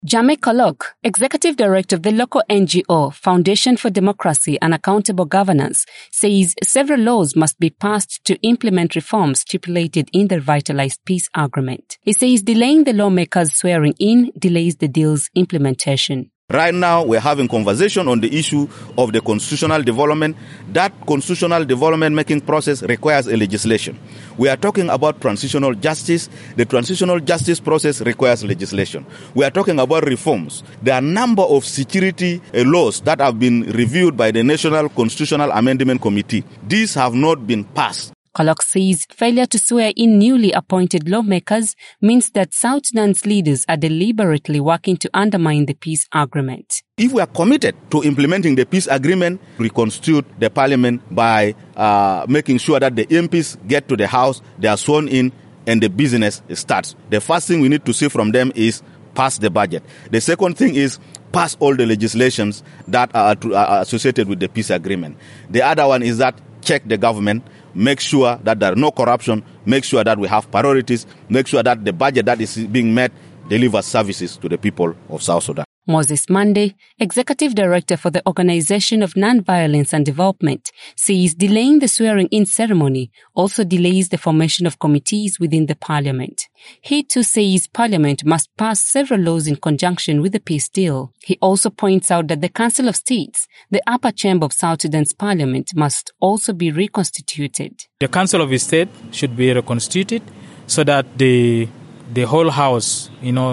Jame Kolok, Executive Director of the local NGO Foundation for Democracy and Accountable Governance, says several laws must be passed to implement reforms stipulated in the revitalized peace agreement. He says delaying the lawmakers' swearing in delays the deal's implementation. Right now, we're having conversation on the issue of the constitutional development. That constitutional development making process requires a legislation. We are talking about transitional justice. The transitional justice process requires legislation. We are talking about reforms. There are a number of security laws that have been reviewed by the National Constitutional Amendment Committee. These have not been passed. Kolok says failure to swear in newly appointed lawmakers means that South Sudan's leaders are deliberately working to undermine the peace agreement. If we are committed to implementing the peace agreement, reconstitute the parliament by making sure that the MPs get to the House, they are sworn in, and the business starts. The first thing we need to see from them is pass the budget. The second thing is pass all the legislations that are associated with the peace agreement. The other one is that check the government, make sure that there are no corruption, make sure that we have priorities, make sure that the budget that is being met delivers services to the people of South Sudan. Moses Mande, Executive Director for the Organization of Nonviolence and Development, says delaying the swearing-in ceremony also delays the formation of committees within the parliament. He too says parliament must pass several laws in conjunction with the peace deal. He also points out that the Council of States, the upper chamber of South Sudan's parliament, must also be reconstituted. The Council of State should be reconstituted so that the whole house,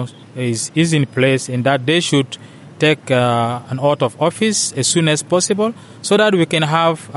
is in place, and that they should take an oath of office as soon as possible so that we can have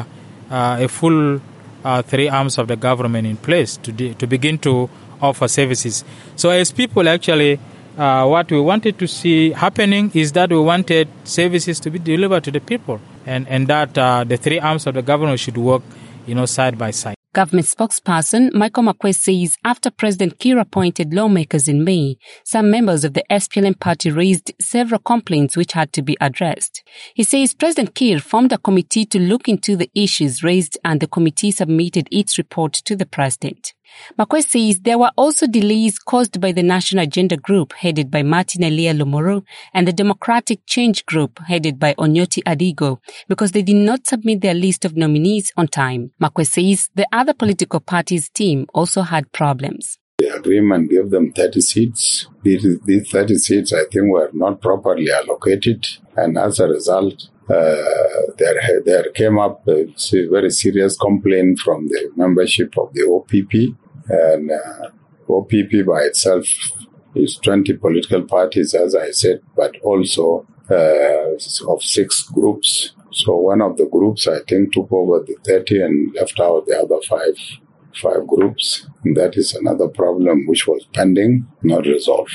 a full three arms of the government in place to begin to offer services. So as people actually, what we wanted to see happening is that we wanted services to be delivered to the people and that the three arms of the government should work side by side. Government spokesperson Michael Makwei says after President Kiir appointed lawmakers in May, some members of the SPLM party raised several complaints which had to be addressed. He says President Kiir formed a committee to look into the issues raised and the committee submitted its report to the president. Makwei says there were also delays caused by the National Agenda Group headed by Martin Elia Lomoro and the Democratic Change Group headed by Onyoti Adigo because they did not submit their list of nominees on time. Makwei says the other political parties' team also had problems. The agreement gave them 30 seats. These 30 seats, I think, were not properly allocated, and as a result, there came up a very serious complaint from the membership of the OPP, and OPP by itself is 20 political parties, as I said, but also of 6 groups. So one of the groups, I think, took over the 30 and left out the other 5 groups. And that is another problem which was pending, not resolved.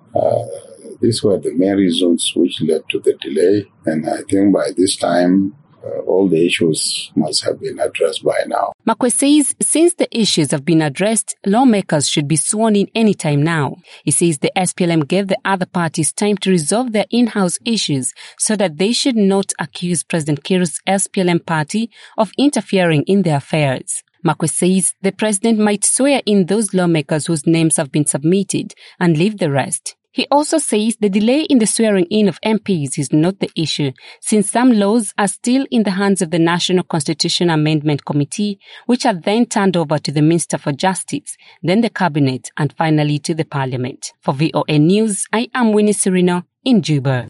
These were the main reasons which led to the delay, and I think by this time, all the issues must have been addressed by now. Makwei says since the issues have been addressed, lawmakers should be sworn in anytime now. He says the SPLM gave the other parties time to resolve their in-house issues so that they should not accuse President Kiir's SPLM party of interfering in their affairs. Makwei says the president might swear in those lawmakers whose names have been submitted and leave the rest. He also says the delay in the swearing-in of MPs is not the issue, since some laws are still in the hands of the National Constitutional Amendment Committee, which are then turned over to the Minister for Justice, then the Cabinet, and finally to the Parliament. For VOA News, I am Winnie Serino in Juba.